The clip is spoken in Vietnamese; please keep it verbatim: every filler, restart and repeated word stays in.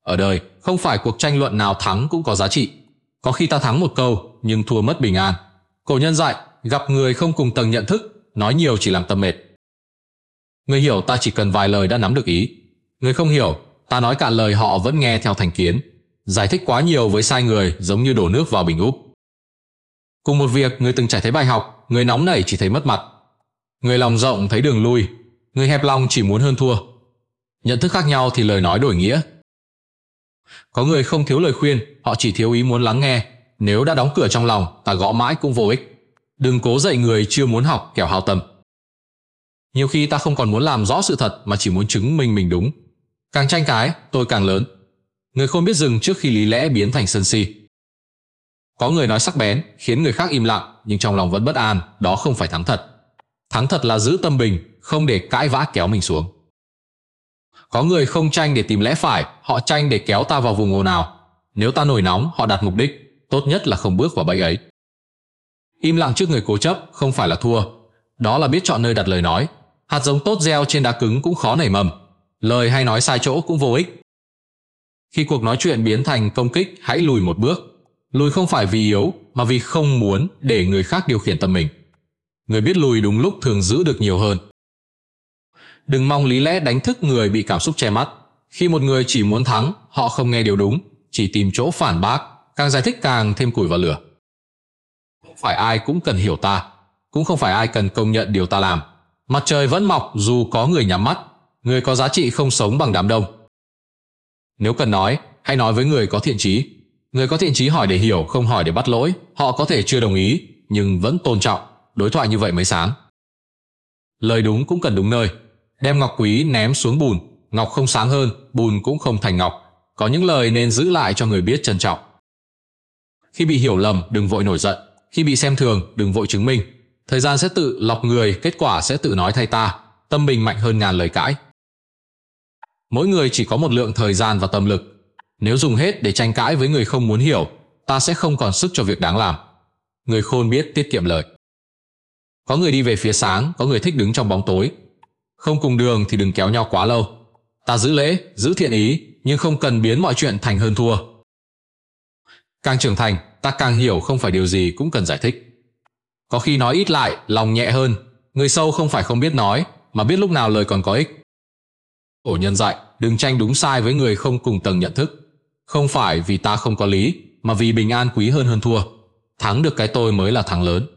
Ở đời, không phải cuộc tranh luận nào thắng cũng có giá trị. Có khi ta thắng một câu, nhưng thua mất bình an. Cổ nhân dạy, gặp người không cùng tầng nhận thức, nói nhiều chỉ làm tâm mệt. Người hiểu ta chỉ cần vài lời đã nắm được ý. Người không hiểu, ta nói cạn lời họ vẫn nghe theo thành kiến. Giải thích quá nhiều với sai người giống như đổ nước vào bình úp. Cùng một việc, người từng trải thấy bài học, người nóng nảy chỉ thấy mất mặt. Người lòng rộng thấy đường lui, người hẹp lòng chỉ muốn hơn thua. Nhận thức khác nhau thì lời nói đổi nghĩa. Có người không thiếu lời khuyên, họ chỉ thiếu ý muốn lắng nghe. Nếu đã đóng cửa trong lòng, ta gõ mãi cũng vô ích. Đừng cố dạy người chưa muốn học kẻo hao tâm. Nhiều khi ta không còn muốn làm rõ sự thật mà chỉ muốn chứng minh mình đúng. Càng tranh cãi, tôi càng lớn. Người không biết dừng trước khi lý lẽ biến thành sân si. Có người nói sắc bén, khiến người khác im lặng, nhưng trong lòng vẫn bất an, đó không phải thắng thật. Thắng thật là giữ tâm bình, không để cãi vã kéo mình xuống. Có người không tranh để tìm lẽ phải, họ tranh để kéo ta vào vùng ồn ào. Nếu ta nổi nóng, họ đặt mục đích, tốt nhất là không bước vào bẫy ấy. Im lặng trước người cố chấp không phải là thua, đó là biết chọn nơi đặt lời nói. Hạt giống tốt gieo trên đá cứng cũng khó nảy mầm, lời hay nói sai chỗ cũng vô ích. Khi cuộc nói chuyện biến thành công kích, hãy lùi một bước. Lùi không phải vì yếu, mà vì không muốn để người khác điều khiển tâm mình. Người biết lùi đúng lúc thường giữ được nhiều hơn. Đừng mong lý lẽ đánh thức người bị cảm xúc che mắt. Khi một người chỉ muốn thắng, họ không nghe điều đúng, chỉ tìm chỗ phản bác, càng giải thích càng thêm củi vào lửa. Không phải ai cũng cần hiểu ta, cũng không phải ai cần công nhận điều ta làm. Mặt trời vẫn mọc dù có người nhắm mắt. Người có giá trị không sống bằng đám đông. Nếu cần nói, hãy nói với người có thiện chí. Người có thiện chí hỏi để hiểu, không hỏi để bắt lỗi. Họ có thể chưa đồng ý, nhưng vẫn tôn trọng. Đối thoại như vậy mới sáng. Lời đúng cũng cần đúng nơi. Đem ngọc quý ném xuống bùn, ngọc không sáng hơn, bùn cũng không thành ngọc. Có những lời nên giữ lại cho người biết trân trọng. Khi bị hiểu lầm, đừng vội nổi giận. Khi bị xem thường, đừng vội chứng minh. Thời gian sẽ tự lọc người, kết quả sẽ tự nói thay ta. Tâm bình mạnh hơn ngàn lời cãi. Mỗi người chỉ có một lượng thời gian và tâm lực. Nếu dùng hết để tranh cãi với người không muốn hiểu, ta sẽ không còn sức cho việc đáng làm. Người khôn biết tiết kiệm lời. Có người đi về phía sáng, có người thích đứng trong bóng tối. Không cùng đường thì đừng kéo nhau quá lâu. Ta giữ lễ, giữ thiện ý, nhưng không cần biến mọi chuyện thành hơn thua. Càng trưởng thành, ta càng hiểu không phải điều gì cũng cần giải thích. Có khi nói ít lại, lòng nhẹ hơn. Người sâu không phải không biết nói, mà biết lúc nào lời còn có ích. Cổ nhân dạy, đừng tranh đúng sai với người không cùng tầng nhận thức. Không phải vì ta không có lý, mà vì bình an quý hơn hơn thua. Thắng được cái tôi mới là thắng lớn.